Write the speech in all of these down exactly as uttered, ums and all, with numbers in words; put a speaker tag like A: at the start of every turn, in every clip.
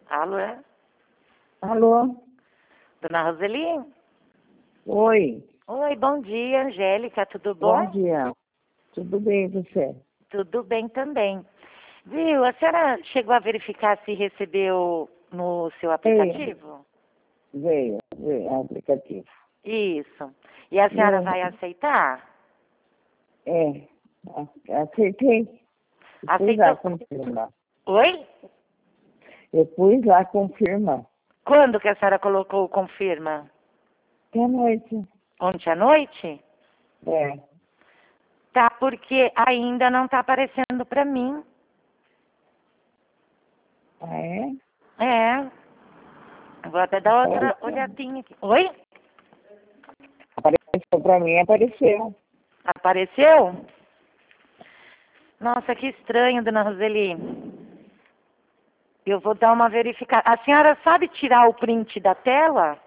A: Alô? é?
B: Alô?
A: Dona Roseli?
B: Oi.
A: Oi, bom dia, Angélica, tudo bom?
B: Bom dia. Tudo bem e você?
A: Tudo bem também. Viu, a senhora chegou a verificar se recebeu no seu aplicativo?
B: Veio, veio, é aplicativo.
A: Isso. E a senhora
B: Não.
A: vai aceitar?
B: É, a- aceitei. Eu pus lá
A: Aceitou?
B: confirma.
A: Oi?
B: Eu pus lá confirma.
A: Quando que a senhora colocou o confirma?
B: Que à noite.
A: Ontem à noite?
B: É.
A: Tá, porque ainda não tá aparecendo pra mim.
B: Ah, é?
A: É. Vou até dar outra
B: Apareceu.
A: olhadinha aqui. Oi?
B: Apareceu pra mim, apareceu.
A: Apareceu? Nossa, que estranho, dona Roseli. Eu vou dar uma verificada. A senhora sabe tirar o print da tela?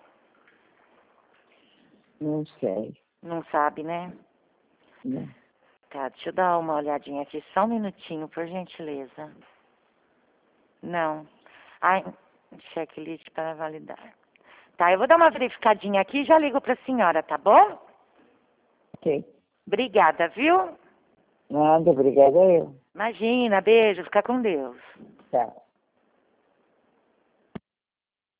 B: Não sei.
A: Não sabe, né?
B: Não.
A: Tá, deixa eu dar uma olhadinha aqui, só um minutinho, por gentileza. Não. Ai, checklist para validar. Tá, eu vou dar uma verificadinha aqui e já ligo para a senhora, tá bom?
B: Ok.
A: Obrigada, viu?
B: Nada, obrigada eu.
A: Imagina, beijo, fica com Deus.
B: Tchau.